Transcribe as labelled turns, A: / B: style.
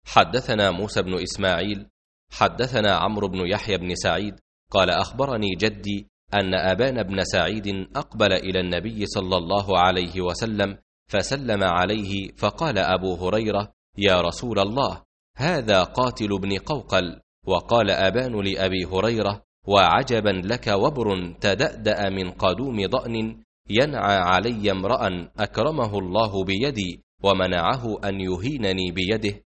A: حدثنا موسى بن إسماعيل حدثنا عمرو بن يحيى بن سعيد قال أخبرني جدي أن أبان بن سعيد أقبل إلى النبي صلى الله عليه وسلم فسلم عليه، فقال أبو هريرة: يا رسول الله، هذا قاتل ابن قوقل. وقال أبان لأبي هريرة: وعجبا لك وبر تدأدأ من قدوم ضأن، ينعى علي امرأ أكرمه الله بيدي ومنعه أن يهينني بيده،